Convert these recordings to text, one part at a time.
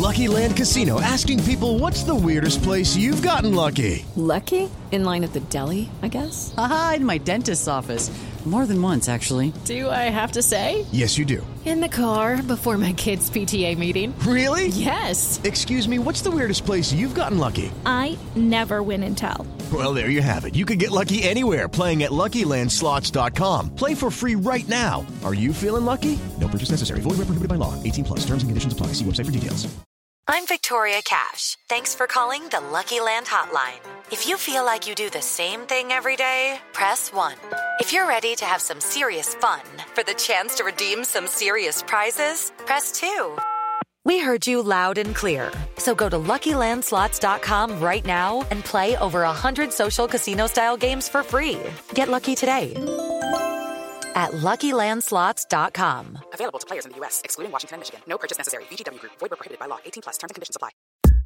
Lucky Land Casino, asking people, what's the weirdest place you've gotten lucky? Lucky? In line at the deli, I guess? Aha, in my dentist's office. More than once, actually. Do I have to say? Yes, you do. In the car before my kids' PTA meeting. Really? Yes. Excuse me, what's the weirdest place you've gotten lucky? I never win and tell. Well, there you have it. You can get lucky anywhere, playing at LuckyLandSlots.com. Play for free right now. Are you feeling lucky? No purchase necessary. Void where prohibited by law. 18+. Terms and conditions apply. See website for details. I'm Victoria Cash. Thanks for calling the Lucky Land Hotline. If you feel like you do the same thing every day, press 1. If you're ready to have some serious fun for the chance to redeem some serious prizes, press 2. We heard you loud and clear. So go to LuckyLandSlots.com right now and play over 100 social casino-style games for free. Get lucky today at LuckyLandSlots.com. Available to players in the U.S., excluding Washington and Michigan. No purchase necessary. VGW Group. Void where prohibited by law. 18+. Terms and conditions apply.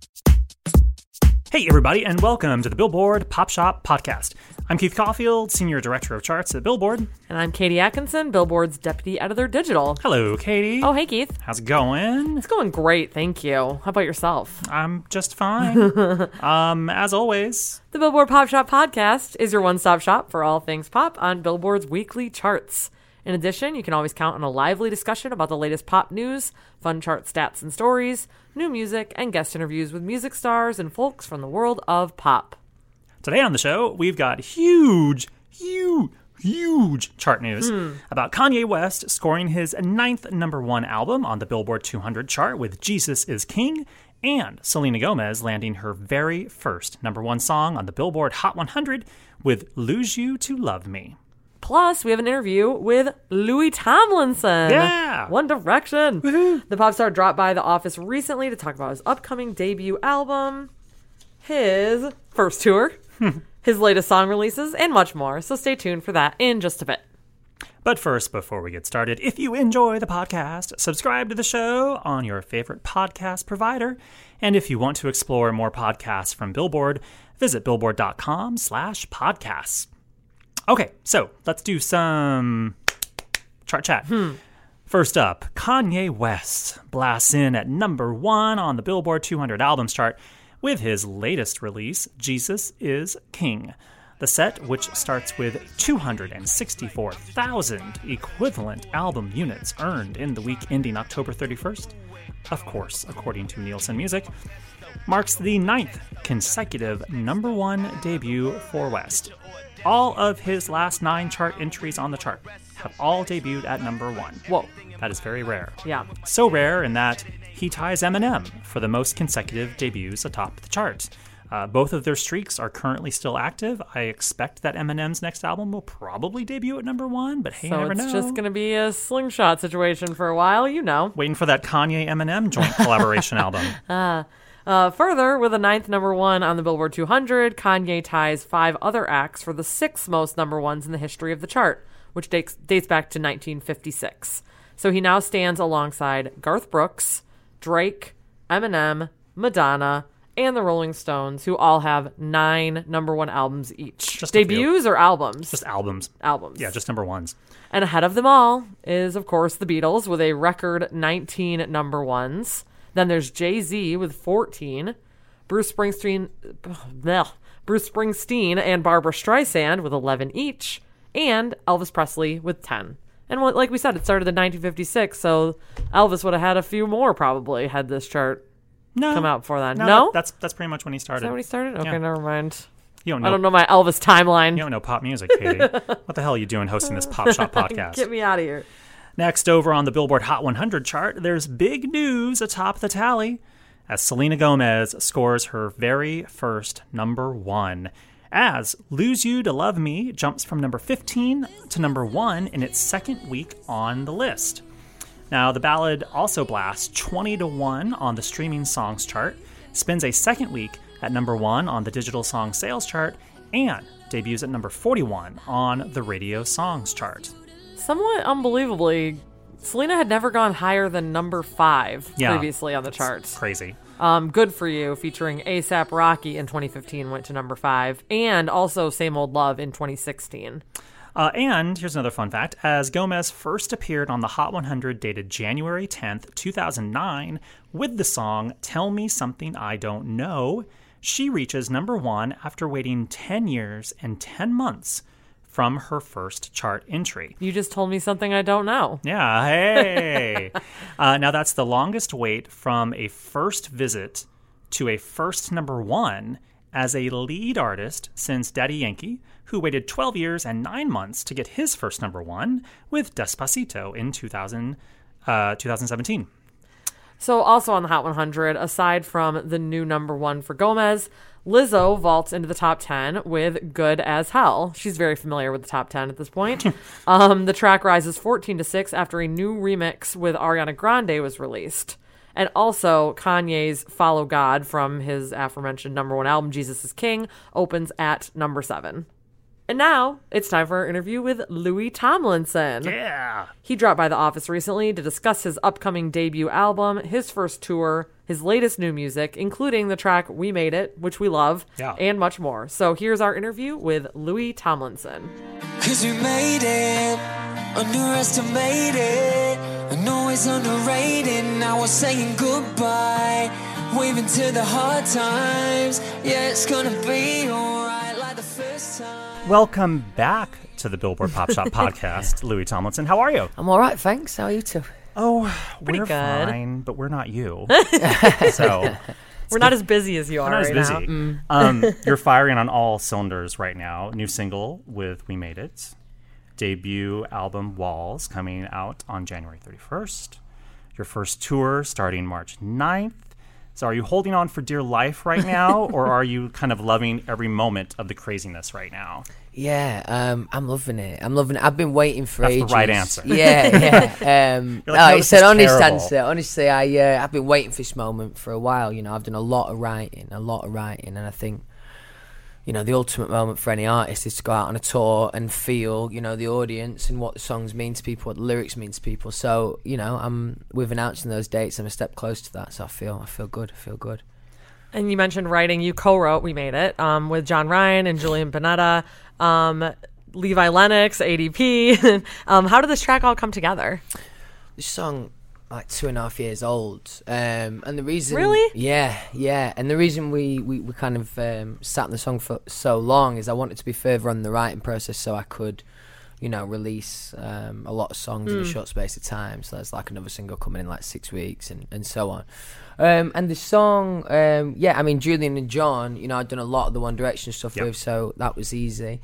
Hey, everybody, and welcome to the Billboard Pop Shop Podcast. I'm Keith Caulfield, Senior Director of Charts at Billboard. And I'm Katie Atkinson, Billboard's Deputy Editor Digital. Hello, Katie. Oh, hey, Keith. How's it going? It's going great, thank you. How about yourself? I'm just fine. As always. The Billboard Pop Shop Podcast is your one-stop shop for all things pop on Billboard's weekly charts. In addition, you can always count on a lively discussion about the latest pop news, fun chart stats and stories, new music, and guest interviews with music stars and folks from the world of pop. Today on the show, we've got huge chart news about Kanye West scoring his 9th #1 album on the Billboard 200 chart with Jesus is King, and Selena Gomez landing her very first #1 song on the Billboard Hot 100 with Lose You to Love Me. Plus, we have an interview with Louis Tomlinson. Yeah! One Direction. Woohoo! The pop star dropped by the office recently to talk about his upcoming debut album, his first tour, his latest song releases, and much more. So stay tuned for that in just a bit. But first, before we get started, if you enjoy the podcast, subscribe to the show on your favorite podcast provider. And if you want to explore more podcasts from Billboard, visit billboard.com/podcasts. Okay, so let's do some chart chat. First up, Kanye West blasts in at #1 on the Billboard 200 albums chart with his latest release, Jesus is King. The set, which starts with 264,000 equivalent album units earned in the week ending October 31st, of course, according to Nielsen Music, marks the 9th consecutive #1 debut for West. All of his last 9 chart entries on the chart have all debuted at #1. Whoa. That is very rare. Yeah. So rare in that he ties Eminem for the most consecutive debuts atop the chart. Both of their streaks are currently still active. I expect that Eminem's next album will probably debut at '1, but hey, you never know. So it's just going to be a slingshot situation for a while, you know. Waiting for that Kanye-Eminem joint collaboration album. Further, with a 9th #1 on the Billboard 200, Kanye ties 5 other acts for the 6th most #1s in the history of the chart, which dates back to 1956. So he now stands alongside Garth Brooks, Drake, Eminem, Madonna, and the Rolling Stones, who all have 9 #1 albums each. Just a Debuts or albums? Just albums. Albums. Yeah, just #1s. And ahead of them all is, of course, the Beatles with a record 19 #1s. Then there's Jay-Z with 14, Bruce Springsteen and Barbra Streisand with 11 each, and Elvis Presley with 10. And like we said, it started in 1956, so Elvis would have had a few more probably had this chart come out before then. No? That's pretty much when he started. Is that when he started? Okay, Yeah. never mind. You don't know. I don't know my Elvis timeline. You don't know pop music, Katie. What the hell are you doing hosting this Pop Shop podcast? Get me out of here. Next, over on the Billboard Hot 100 chart, there's big news atop the tally as Selena Gomez scores her very first #1, as Lose You to Love Me jumps from number 15 to #1 in its second week on the list. Now, the ballad also blasts 20-1 on the streaming songs chart, spends a second week at #1 on the digital song sales chart, and debuts at number 41 on the radio songs chart. Somewhat unbelievably, Selena had never gone higher than number 5 previously on the charts. Crazy. Good For You, featuring A$AP Rocky in 2015, went to number 5, and also Same Old Love in 2016. And here's another fun fact. As Gomez first appeared on the Hot 100 dated January 10th, 2009, with the song Tell Me Something I Don't Know, she reaches number 1 after waiting 10 years and 10 months from her first chart entry. You just told me something I don't know. Yeah, hey! Now that's the longest wait from a first visit to a first number 1 as a lead artist since Daddy Yankee, who waited 12 years and 9 months to get his first number 1 with Despacito in 2017. So also on the Hot 100, aside from the new number 1 for Gomez, Lizzo vaults into the top 10 with Good as Hell. She's very familiar with the top 10 at this point. The track rises 14-6 after a new remix with Ariana Grande was released. And also, Kanye's Follow God from his aforementioned number 1 album, Jesus is King, opens at number 7. And now, it's time for our interview with Louis Tomlinson. Yeah! He dropped by the office recently to discuss his upcoming debut album, his first tour, his latest new music, including the track We Made It, which we love, and much more. So here's our interview with Louis Tomlinson. 'Cause we made it, underestimated, and always underrated. Now we're saying goodbye, waving to the hard times. Yeah, it's gonna be alright like the first time. Welcome back to the Billboard Pop Shop podcast, Louis Tomlinson. How are you? I'm all right, thanks. How are you two? Oh, Pretty we're good. fine, but we're not you. So we're not as busy as you are not right as now. busy. You're firing on all cylinders right now. New single with We Made It. Debut album Walls coming out on January 31st. Your first tour starting March 9th. So are you holding on for dear life right now, or are you kind of loving every moment of the craziness right now? Yeah, I'm loving it. I've been waiting for That's ages. the right answer. Yeah. You're like, no, it's an honest terrible. answer. Honestly, I've been waiting for this moment for a while. You know, I've done a lot of writing, and I think, you know, the ultimate moment for any artist is to go out on a tour and feel, you know, the audience and what the songs mean to people, what the lyrics mean to people. So, you know, with announcing those dates, I'm a step close to that. So I feel good. And you mentioned writing. You co-wrote We Made It with John Ryan and Julian Bonetta, Levi Lennox, ADP. How did this track all come together? This song, like 2.5 years old, and the reason, really, yeah, and the reason we kind of sat in the song for so long is I wanted to be further on the writing process so I could, you know, release a lot of songs in a short space of time. So there's like another single coming in like 6 weeks and so on. And the song, I mean, Julian and John, you know, I'd done a lot of the One Direction stuff with, so that was easy.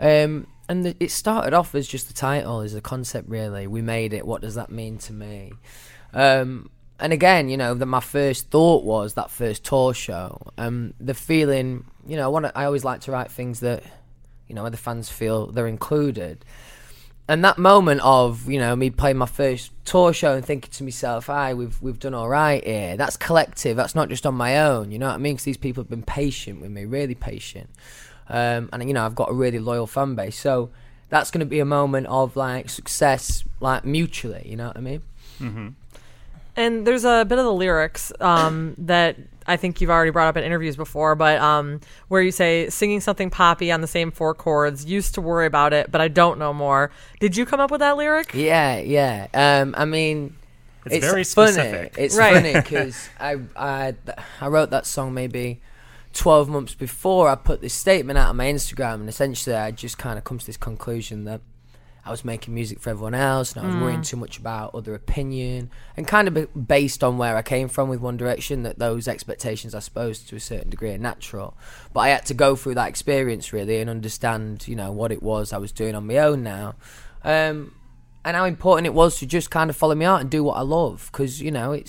And it started off as just the title, as a concept, really. We made it. What does that mean to me? And again, you know, my first thought was that first tour show. The feeling, you know, I always like to write things that, you know, where the fans feel they're included. And that moment of, you know, me playing my first tour show and thinking to myself, we've done all right here. That's collective. That's not just on my own. You know what I mean? Because these people have been patient with me, really patient. And, you know, I've got a really loyal fan base. So that's going to be a moment of, like, success, like, mutually. You know what I mean? Mm-hmm. And there's a bit of the lyrics that I think you've already brought up in interviews before, but where you say, singing something poppy on the same 4 chords, used to worry about it, but I don't know more. Did you come up with that lyric? Yeah. I mean, it's very specific. It's funny because I wrote that song maybe 12 months before I put this statement out on my Instagram, and essentially I just kind of come to this conclusion that I was making music for everyone else, and I was worrying too much about other opinion, and kind of based on where I came from with One Direction, that those expectations, I suppose, to a certain degree are natural. But I had to go through that experience, really, and understand, you know, what it was I was doing on my own now. And how important it was to just kind of follow me out and do what I love, because, you know,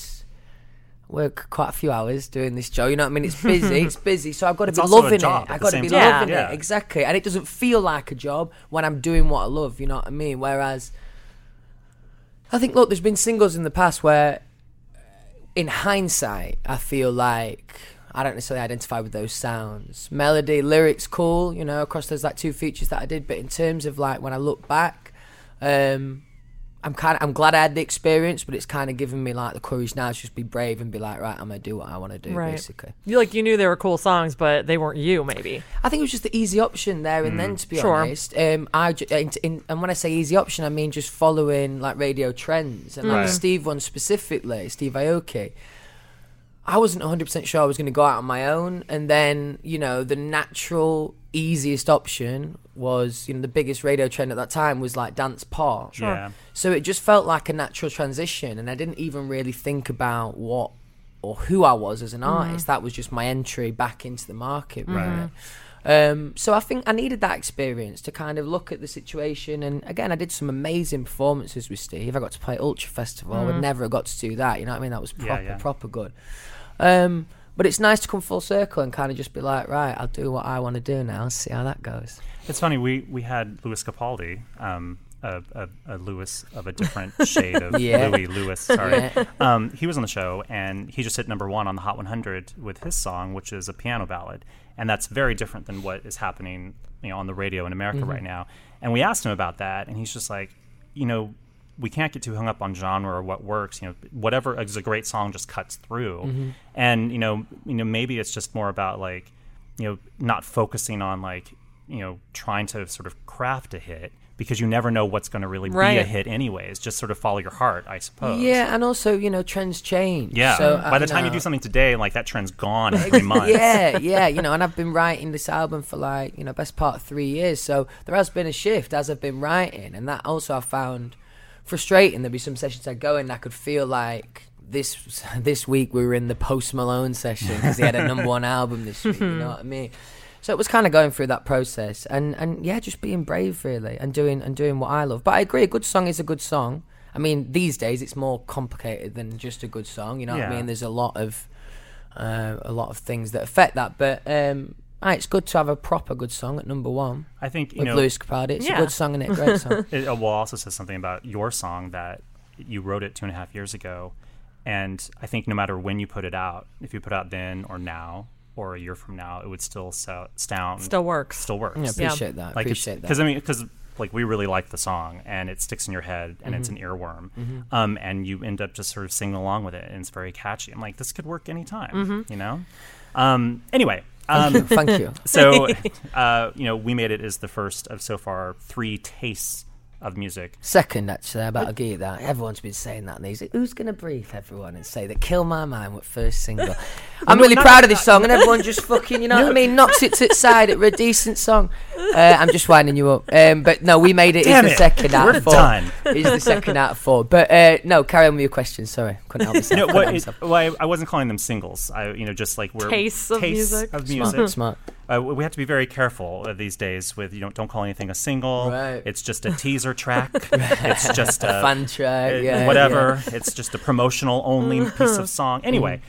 work quite a few hours doing this job, you know what I mean? It's busy, so I've got to be loving it. I've got to be loving it, exactly. And it doesn't feel like a job when I'm doing what I love, you know what I mean? Whereas, I think, look, there's been singles in the past where, in hindsight, I feel like I don't necessarily identify with those sounds. Melody, lyrics, cool, you know, across those like 2 features that I did, but in terms of like when I look back, I'm glad I had the experience, but it's kind of given me like the courage now to just be brave and be like, right, I'm gonna do what I want to do, basically. You knew they were cool songs, but they weren't you, maybe. I think it was just the easy option there and then, to be honest. And when I say easy option, I mean just following like radio trends and like the Steve one specifically, Steve Aoki. I wasn't 100% sure I was going to go out on my own, and then the natural easiest option was the biggest radio trend at that time was like dance pop. So it just felt like a natural transition, and I didn't even really think about what or who I was as an artist. That was just my entry back into the market, really. So I think I needed that experience to kind of look at the situation. And again, I did some amazing performances with Steve. I got to play Ultra Festival. I would never have got to do that. You know what I mean? That was proper good. But it's nice to come full circle and kind of just be like, right, I'll do what I want to do now. See how that goes. It's funny. We had Louis Capaldi, a Louis of a different shade of Louis. Sorry. He was on the show, and he just hit number 1 on the Hot 100 with his song, which is a piano ballad, and that's very different than what is happening, on the radio in America right now. And we asked him about that, and he's just like, we can't get too hung up on genre or what works. Whatever is a great song just cuts through, and maybe it's just more about like, not focusing on like, trying to sort of craft a hit, because you never know what's going to really be a hit anyways. Just sort of follow your heart, I suppose. Yeah, and also, trends change. Yeah, so, by the time you do something today, like that trend's gone in 3 months. Yeah, and I've been writing this album for like, best part of 3 years. So there has been a shift as I've been writing, and that also I found frustrating. There'd be some sessions I'd go in and I could feel like this week we were in the Post Malone session because he had a number 1 album this week, you know what I mean? So it was kind of going through that process and yeah, just being brave really and doing what I love. But I agree, a good song is a good song. I mean, these days it's more complicated than just a good song, you know what I mean? There's a lot of things that affect that, but it's good to have a proper good song at number 1. I think with Louis Capaldi, it's a good song and a great song. It also says something about your song that you wrote it 2.5 years ago, and I think no matter when you put it out, if you put it out then or now or a year from now, it would still sound still works. Yeah, appreciate that. Like appreciate that. Because like we really like the song and it sticks in your head and it's an earworm, and you end up just sort of singing along with it and it's very catchy. I'm like, this could work anytime, Anyway. Thank you. So, We Made It is the first of so far 3 tastes of music. Second, actually, but I'll give you that. Everyone's been saying that. And he's like, who's going to brief everyone and say that Kill My Mind was first single? I'm really proud of this song, and everyone just fucking, what I mean, knocks it to its side. It's a decent song. I'm just winding you up. But no, We Made It is the second out of 4. Done. It's the second out of 4. But no, carry on with your question. Sorry, couldn't help myself. I wasn't calling them singles. Just like we're tastes of music. Smart. We have to be very careful these days with don't call anything a single. Right. It's just a teaser track. It's just a fan track. Whatever. Yeah. It's just a promotional only piece of song. Anyway,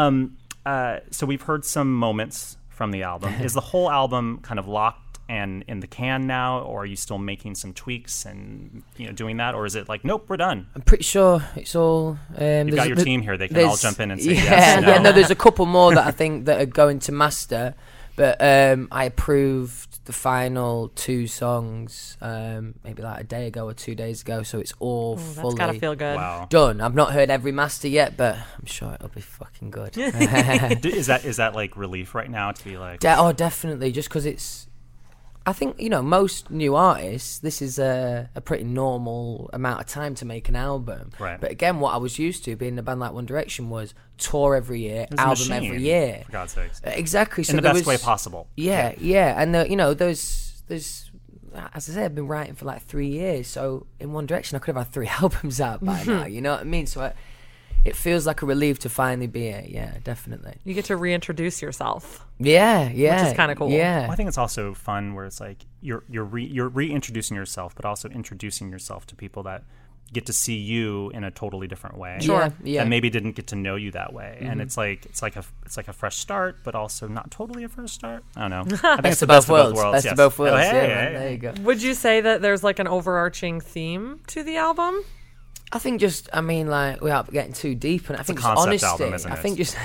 so we've heard some moments from the album. Is the whole album kind of locked and in the can now, or are you still making some tweaks and doing that, or is it like, nope, we're done? I'm pretty sure it's all. You've got your team here; they can all jump in and say yes. No, there's a couple more that I think that are going to master, but I approved the final 2 songs maybe like a day ago or 2 days ago, so it's all fully that's gotta feel good. Wow. Done. I've not heard every master yet, but I'm sure it'll be fucking good. Is that like relief right now to be like? Definitely, just because it's. I think, most new artists, this is a pretty normal amount of time to make an album. Right. But again, what I was used to being in a band like One Direction was tour every year, album every year. For God's sakes. Exactly. So in the best way possible. Yeah. And, there's as I said, I've been writing for like 3 years. So in One Direction, I could have had 3 albums out by now. You know what I mean? So it feels like a relief to finally be here. Yeah, definitely. You get to reintroduce yourself. Yeah. Which is kind of cool. Yeah. Well, I think it's also fun where it's like you're reintroducing yourself, but also introducing yourself to people that get to see you in a totally different way. Sure. Yeah. And maybe didn't get to know you that way. And it's like a fresh start, but also not totally a fresh start. I don't know. I think it's the best of both worlds. Best of both worlds. Hey. There you go. Would you say that there's like an overarching theme to the album? I think without getting too deep, and I think a concept honesty. album, isn't it? I think just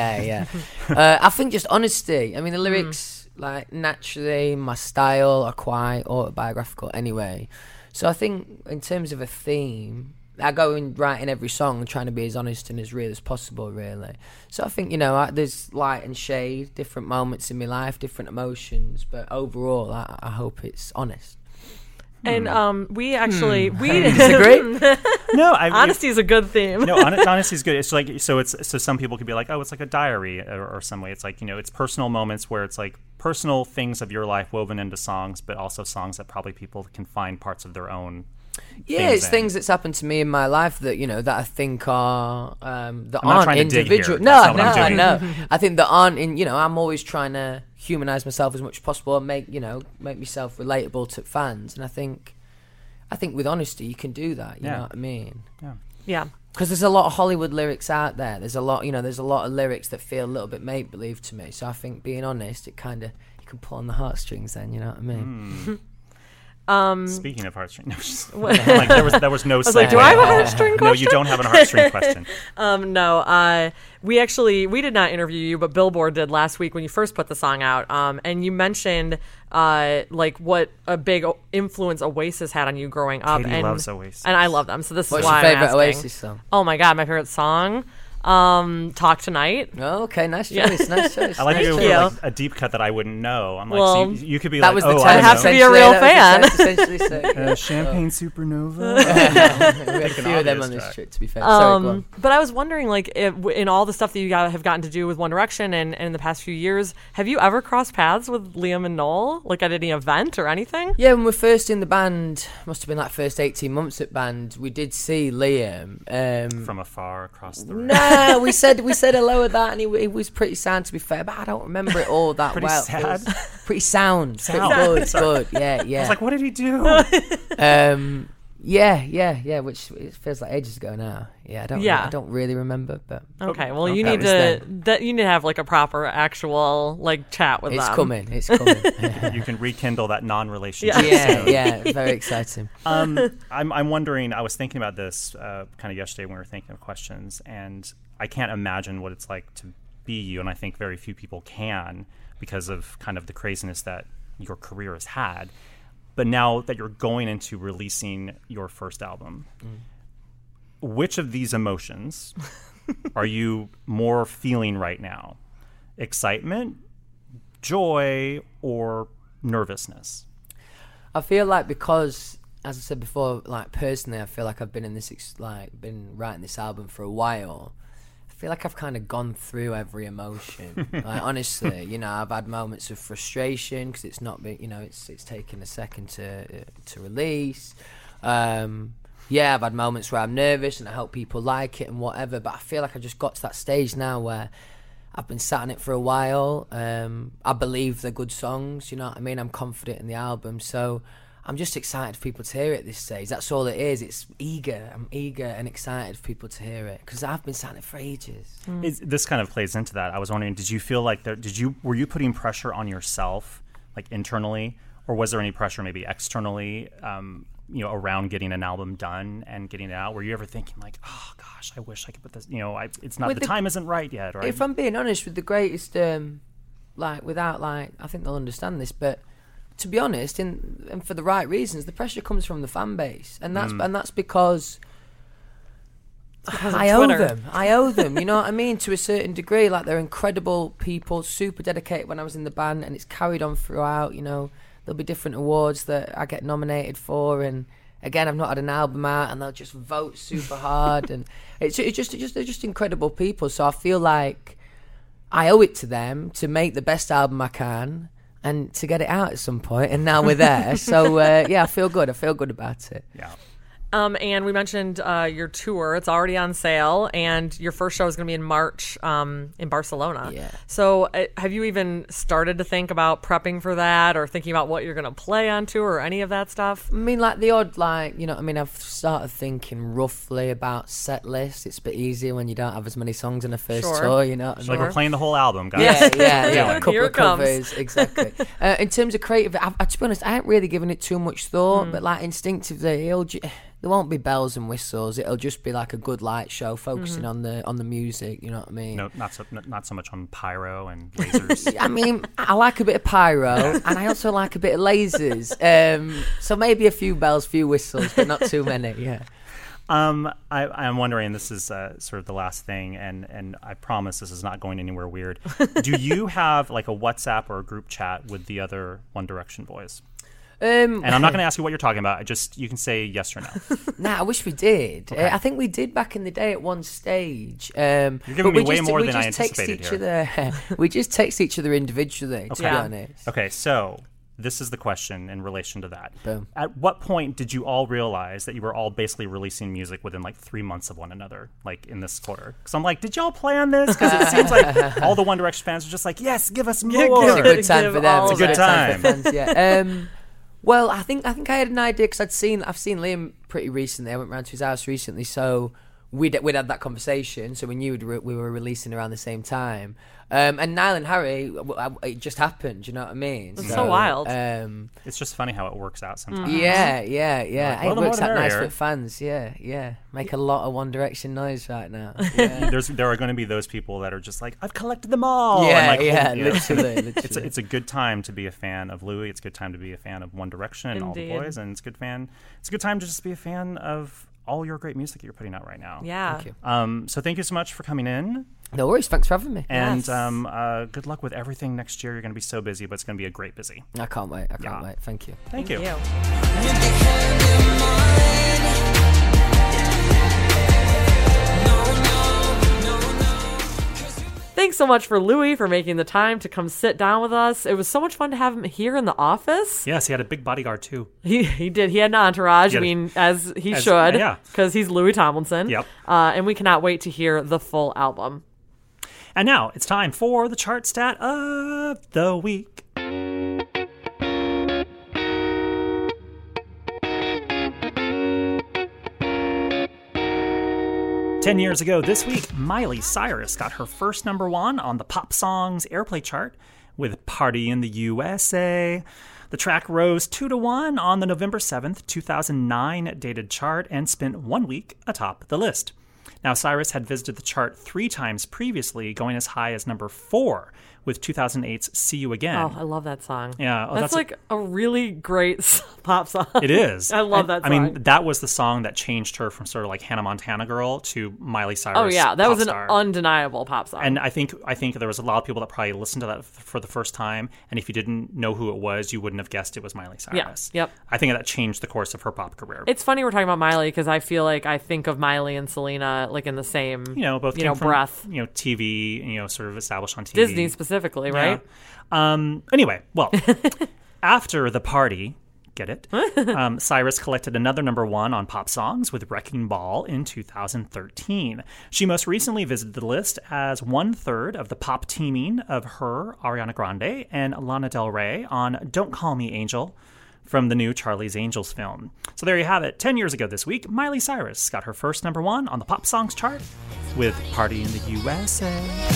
I think just honesty. I mean, the lyrics, like naturally, my style are quite autobiographical anyway. So I think in terms of a theme, I go in writing every song trying to be as honest and as real as possible, really. So I think, there's light and shade, different moments in my life, different emotions, but overall, I hope it's honest. And we actually disagree. No, honesty is a good theme. No, honesty is good. It's like so some people could be like, oh, it's like a diary or some way. It's like it's personal moments where it's like personal things of your life woven into songs, but also songs that probably people can find parts of their own. Yeah, it's things that's happened to me in my life that that I think are that I'm not aren't trying to dig individual. here. That's not what No, I'm doing. no. I think that aren't in. I'm always trying to humanize myself as much as possible and make myself relatable to fans. And I think with honesty you can do that. You know what I mean? Yeah. Because there's a lot of Hollywood lyrics out there. There's a lot, there's a lot of lyrics that feel a little bit make believe to me. So I think being honest, it kind of you can pull on the heartstrings. Then you know what I mean. Speaking of heartstrings, like there was no. I was like, do I have a heartstring question? No, you don't have a heartstring question. No. We did not interview you, but Billboard did last week when you first put the song out. And you mentioned like what a big influence Oasis had on you growing up. Katie loves Oasis, and I love them. So this What's is why your favorite I'm asking. Oasis song? Oh my god, my favorite song. Talk Tonight. Oh, okay, nice choice, nice choice. I like Thank you you. like a deep cut that I wouldn't know. I'm like, Well, so you could be that like, was the oh, test. I I'd have to be a real fan. Champagne Supernova. We had a few of them on this trip, to be fair. Sorry, go on. But I was wondering, like, in all the stuff that you have gotten to do with One Direction and in the past few years, have you ever crossed paths with Liam and Noel, like at any event or anything? Yeah, when we were first in the band, must have been like first 18 months at band, we did see Liam. From afar across the room. No, we said hello at that, and he was pretty sound, to be fair, but I don't remember it all that Pretty well. sad? It was pretty sound. Sound. Pretty Sorry. good, yeah. I was like, what did he do? Yeah, which it feels like ages ago now. Yeah, I don't really remember, but Okay, well, you that need was then. you need to have like a proper, actual like chat with it's them. coming. It's coming. You can rekindle that non-relationship. Yeah, very exciting. I'm wondering. I was thinking about this kind of yesterday when we were thinking of questions, and I can't imagine what it's like to be you, and I think very few people can because of kind of the craziness that your career has had. But now that you're going into releasing your first album, which of these emotions are you more feeling right now? Excitement, joy, or nervousness? I feel like because, as I said before, like personally, I feel like I've been in this, been writing this album for a while. I feel like I've kind of gone through every emotion. Like honestly, I've had moments of frustration because it's not been, it's taken a second to release. I've had moments where I'm nervous and I hope people like it and whatever. But I feel like I just got to that stage now where I've been sat on it for a while. I believe they're good songs. You know what I mean? I'm confident in the album, so I'm just excited for people to hear it at this stage. That's all it is. It's eager. I'm eager and excited for people to hear it because I've been sat on it for ages. This kind of plays into that. I was wondering, did you feel like were you putting pressure on yourself, like internally, or was there any pressure maybe externally, around getting an album done and getting it out? Were you ever thinking like, oh gosh, I wish I could put this, it's not, the time isn't right yet, right? If I'm being honest, with the greatest, I think they'll understand this, but to be honest, and for the right reasons, the pressure comes from the fan base, and that's because I owe them. You know what I mean? To a certain degree, like they're incredible people, super dedicated when I was in the band, and it's carried on throughout. There'll be different awards that I get nominated for, and again, I've not had an album out, and they'll just vote super hard, and they're just incredible people. So I feel like I owe it to them to make the best album I can and to get it out at some point, and now we're there. So, I feel good. I feel good about it. Yeah. And we mentioned your tour. It's already on sale, and your first show is going to be in March in Barcelona. Yeah. So have you even started to think about prepping for that or thinking about what you're going to play on tour or any of that stuff? I mean, like the odd, I've started thinking roughly about set lists. It's a bit easier when you don't have as many songs in the first tour, you know what I mean? Like we're playing the whole album, guys. Yeah. A couple Here of it comes. covers, exactly. In terms of creative, to be honest, I haven't really given it too much thought, but like instinctively, there won't be bells and whistles. It'll just be like a good light show, focusing on the music. You know what I mean? No, not so much on pyro and lasers. I mean, I like a bit of pyro, and I also like a bit of lasers. So maybe a few bells, few whistles, but not too many. Yeah. I'm wondering, this is sort of the last thing, and I promise this is not going anywhere weird. Do you have like a WhatsApp or a group chat with the other One Direction boys? And I'm not going to ask you what you're talking about. You can say yes or no. Nah, I wish we did. Okay. I think we did back in the day at one stage. You're giving me way more than I anticipated here. We just text each other individually, to be honest. Okay, so this is the question in relation to that. Boom. At what point did you all realize that you were all basically releasing music within like 3 months of one another, like in this quarter? Because I'm like, did y'all plan this? Because it seems like all the One Direction fans are just like, yes, give us more. It's a good time for them. It's a good time. For fans, yeah. Well, I think I had an idea because I've seen Liam pretty recently. I went round to his house recently, so we'd had that conversation. So we knew we were releasing around the same time. And Niall and Harry, it just happened. You know what I mean? It's so wild. It's just funny how it works out sometimes. Yeah. Like, well, it works out nice merrier. with fans. Yeah. Make a lot of One Direction noise right now. Yeah. There are going to be those people that are just like, I've collected them all. Yeah, and like, literally. It's a good time to be a fan of Louis. It's a good time to be a fan of One Direction and all the boys, and it's a good time to just be a fan of all your great music that you're putting out right now. Yeah. Thank you. So thank you so much for coming in. No worries. Thanks for having me. And good luck with everything next year. You're going to be so busy, but it's going to be a great busy. I can't wait. Wait. Thank you. Thank you. Thanks so much for Louis for making the time to come sit down with us. It was so much fun to have him here in the office. Yes, he had a big bodyguard too. He did. He had an entourage. As he should. Yeah. Because he's Louis Tomlinson. Yep. And we cannot wait to hear the full album. And now it's time for the chart stat of the week. 10 years ago this week, Miley Cyrus got her first #1 on the Pop Songs Airplay chart with Party in the USA. The track rose 2-1 on the November 7th, 2009 dated chart and spent 1 week atop the list. Now, Cyrus had visited the chart 3 times previously, going as high as #4 with 2008's See You Again. Oh, I love that song. Yeah. That's like a really great pop song. It is. I love that song. I mean, that was the song that changed her from sort of like Hannah Montana girl to Miley Cyrus. Oh, yeah. That was an star. undeniable pop song. And I think there was a lot of people that probably listened to that for the first time, and if you didn't know who it was, you wouldn't have guessed it was Miley Cyrus. Yeah. Yep. I think that changed the course of her pop career. It's funny we're talking about Miley because I feel like I think of Miley and Selena like in the same, both came from, breath. TV, sort of established on TV. Disney specifically, right? Anyway, well, after the party, get it? Cyrus collected another #1 on Pop Songs with Wrecking Ball in 2013. She most recently visited the list as 1/3 of the pop teaming of her, Ariana Grande, and Lana Del Rey on Don't Call Me Angel from the new Charlie's Angels film. So there you have it. 10 years ago this week, Miley Cyrus got her first #1 on the Pop Songs chart with Party in the USA.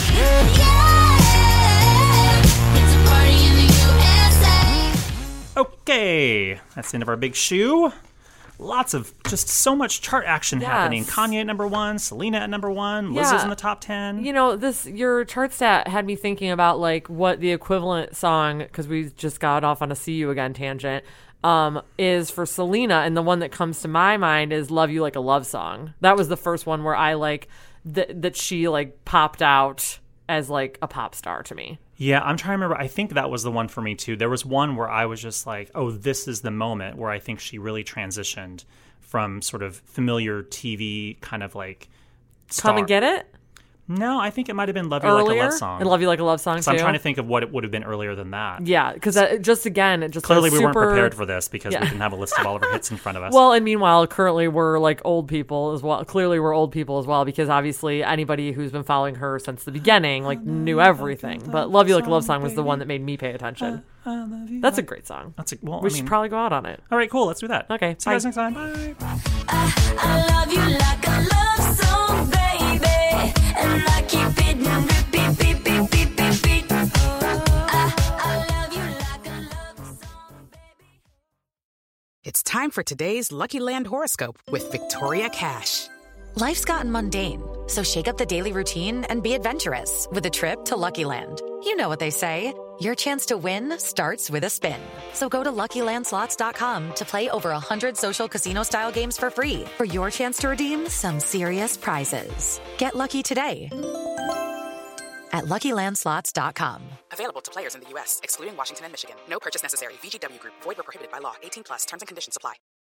Okay, that's the end of our big shoe. Lots of just so much chart action happening. Kanye at #1, Selena at #1, Liz is in the top 10. Your chart stat had me thinking about like what the equivalent song, because we just got off on a See You Again tangent, is for Selena, and the one that comes to my mind is Love You Like a Love Song. That was the first one where I like that she like popped out as like a pop star to me. Yeah, I'm trying to remember. I think that was the one for me, too. There was one where I was just like, oh, this is the moment where I think she really transitioned from sort of familiar TV kind of like star. Come and Get It? No, I think it might have been Love You Like a Love Song. And Love You Like a Love Song, so too. I'm trying to think of what it would have been earlier than that. Yeah, because clearly we weren't prepared for this because we didn't have a list of all of our hits in front of us. Well, and meanwhile, currently we're like old people as well. Clearly we're old people as well because obviously anybody who's been following her since the beginning like knew everything. But Love You Like a Love Song was the one that made me pay attention. That's a great song. We should probably go out on it. All right, cool. Let's do that. Okay, see you guys next time. Bye. I love you like a love song, baby, and I keep it and repeat, beep, beep, beep, beep, beep. I love you like a love song, baby. It's time Time for today's Lucky Land horoscope with Victoria Cash. Life's gotten mundane, so shake up the daily routine and be adventurous with a trip to Lucky Land. You know what they say, your chance to win starts with a spin. So go to LuckyLandSlots.com to play over 100 social casino-style games for free for your chance to redeem some serious prizes. Get lucky today at LuckyLandSlots.com. Available to players in the U.S., excluding Washington and Michigan. No purchase necessary. VGW Group. Void where prohibited by law. 18+. Terms and conditions apply.